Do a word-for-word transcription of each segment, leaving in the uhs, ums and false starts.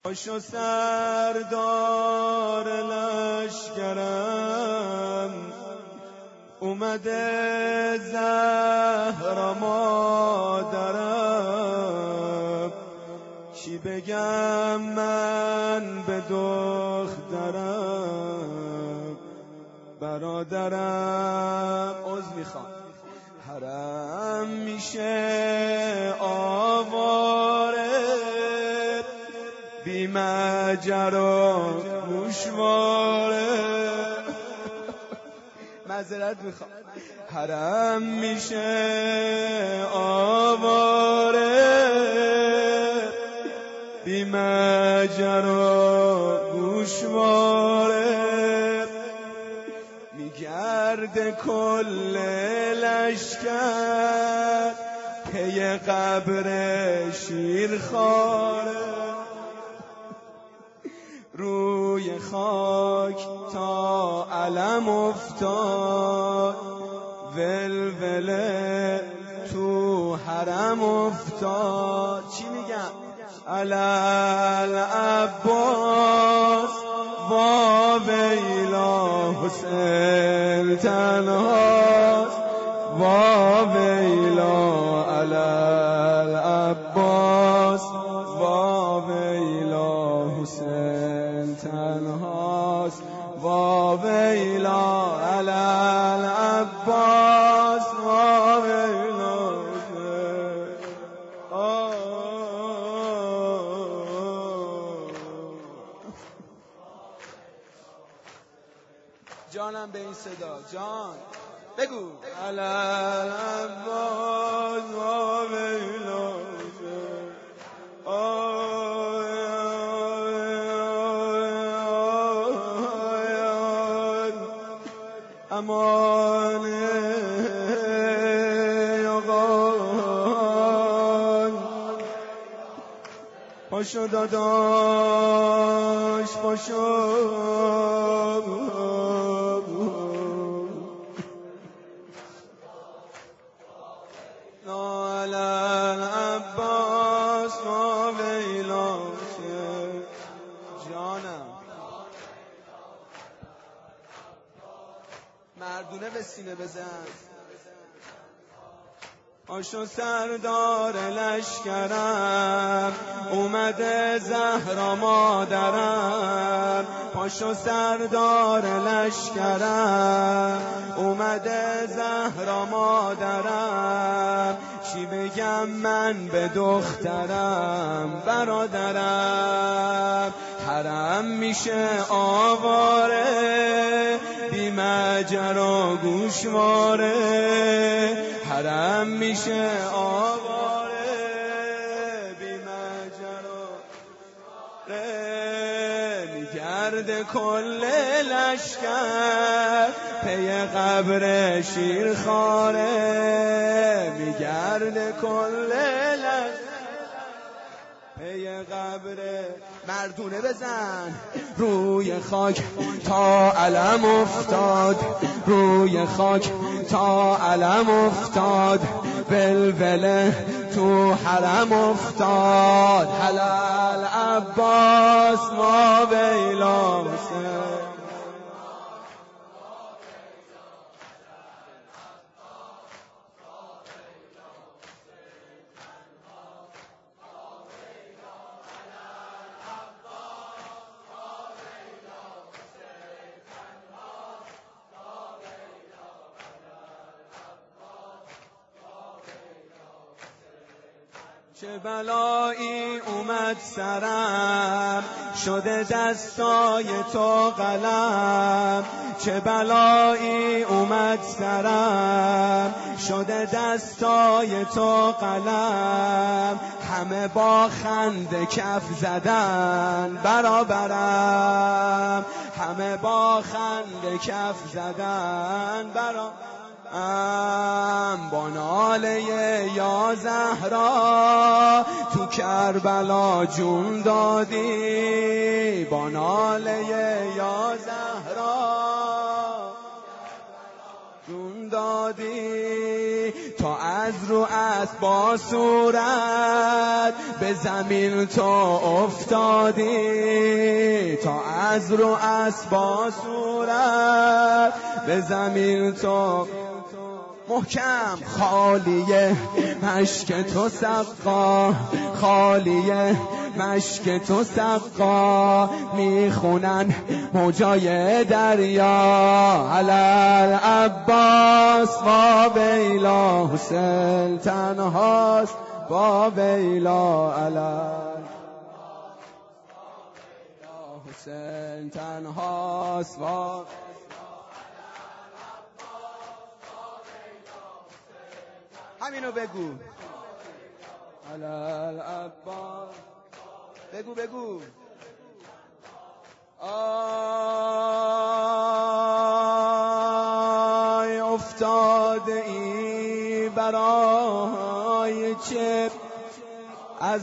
پاشو سردار لشکرم، اومده زهرا مادرم. چی بگم من به دخترم، برادرم عذر میخوام حرم میشه آواره، بی مجر و گوشواره. معذرت میخوام. حرم میشه آواره، بی مجر و گوشواره. میگرده کل لشکر پی قبر شیرخواره. روی خاک تا علم افتاد، ولوله تو حرم افتاد. چی میگم؟ علل عباس وا ویلا، حسین تنهاست وا ویلا. علل عباس وا ویلا، حسین تنهاست وا ویلا. علل عباس وا ویلا. جانم به این صدا، جان بگو. علل عباس وا ویلا. امانه آقان، پاشو داداش پاشو. علل عباس وا ویلا. جانم مردونه به سینه بزن. پاشو سردار لشکرم، اومده زهرا مادرم. پاشو سردار لشکرم، اومده زهرا مادرم. چی بگم من به دخترم، برادرم. حرم میشه آواره، بی مجر و گوشواره. حرم میشه آواره، بی مجر و گوشواره. میگرده کل لشکر پی قبر شیرخواره. میگرده کل لشکر پی قبر. مردونه بزن. روی خاک تا علم افتاد، روی خاک تا علم افتاد. ولوله تو حرم افتاد. حلال عباس وا ویلا. چه بلایی اومد سرم، شده دستای تو قلم. چه بلایی اومد سرم، شده دستای تو قلم. همه با خنده کف زدن برابرم، همه با خنده کف زدن برابرم. ام با ناله یا زهرا تو کربلا جون دادی. با ناله یا زهرا جون دادی. تو تا از رو اسب با صورت به زمین تو افتادی، تا از رو اسب با صورت به زمین تو محکم. خالیه مشک تو سقا، خالیه مشک تو سقا، میخونن موجای دریا. علل عباس با ویلا، حسین تنهاست با ویلا. علل حسین تنهاست با همینو بگو. علل عباس بگو بگو. آی افتاده ای برای چه از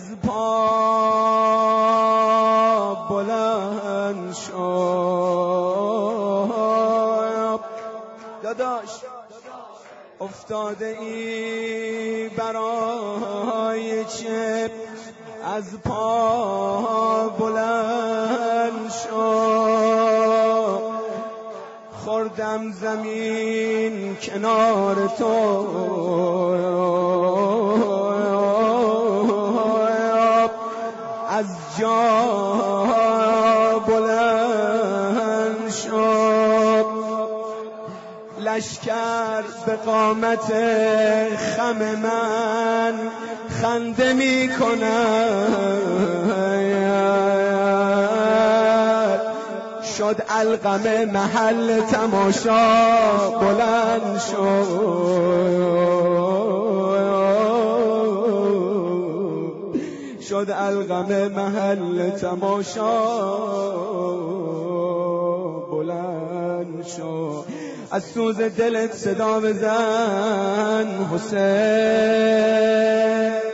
پا بلند شو داداش، افتاده ای برای چه از پا بلند شو. خوردم زمین کنار تو، از جا بلند شو. لشکر به قامت خم من خنده می کند، شد القمه محل تماشا بلند شد، شد القمه محل تماشا بلند شد. از سوز دلت صدا بزن حسین.